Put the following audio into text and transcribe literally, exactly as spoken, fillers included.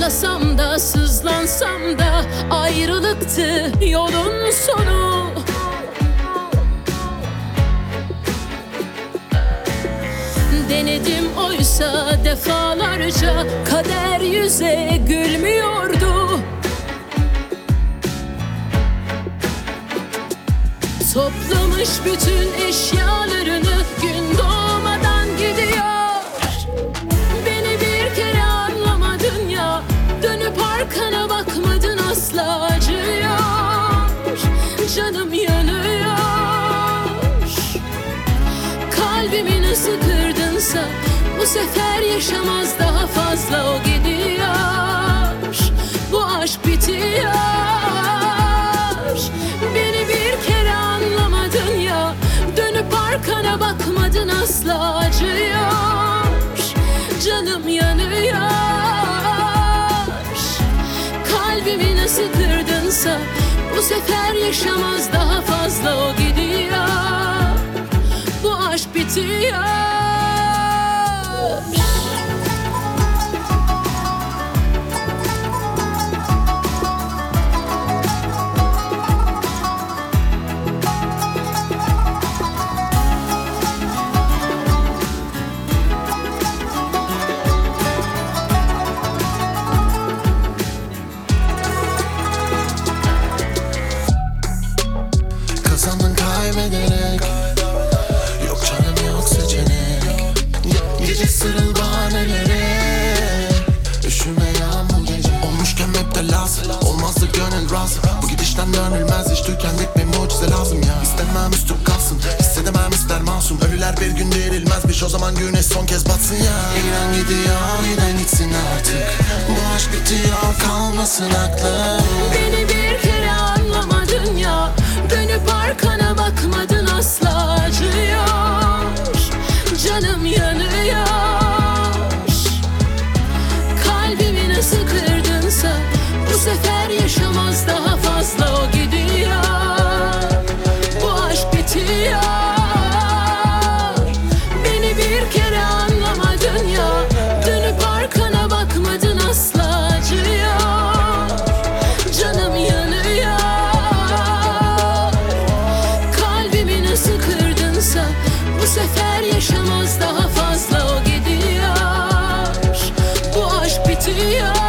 Ağlasam da sızlansam da ayrılıktı yolun sonu. Denedim oysa defalarca, kader yüze gülmüyordu. Toplamış bütün eşyalarını, gün doğmadan gidiyor. Beni bir kere anlamadın ya, dönüp arkana bakmadın, asla acıyor. Canım yanıyor. Kalbimi nasıl kırdınsa bu sefer yaşamaz daha fazla, o gidiyor. Bu aşk bitiyor. Beni bir kere anlamadın ya, dönüp arkana bakmadın, asla acıyor. Canım yanıyor. Kalbimi nasıl kırdınsa bu sefer yaşamaz daha fazla, o gidiyor. Bu aşk bitiyor. Kazandın kaybederek, yok canım yok seçenek. Gece sarıl bahanelere, üşüme yağmur gece. Olmuşken hep lazım, olmazdı gönül razı. Bu gidişten dönülmez, hiç tükendik bir mucize lazım ya. İstemem üstüm kalsın, hissedemem ister masum. Ölüler bir gün dirilmezmiş, o zaman güneş son kez batsın ya. İnan gidiyor, giden gitsin artık. Bu aşk bitiyor, kalmasın aklım. Beni bir kere anlamadın ya, dönüp arkana bakmadın, asla acıyor. Canım yanıyor. Kalbimi nasıl kırdınsa bu sefer yaşamaz daha fazla, o gidiyor. Bu aşk bitiyor. Beni bir kere anlamadın ya, dönüp arkana bakmadın, asla acıyor. Canım yanıyor. Kalbimi nasıl kırdınsa bu sefer yaşamaz daha fazla, o gidiyor. Bu aşk bitiyor.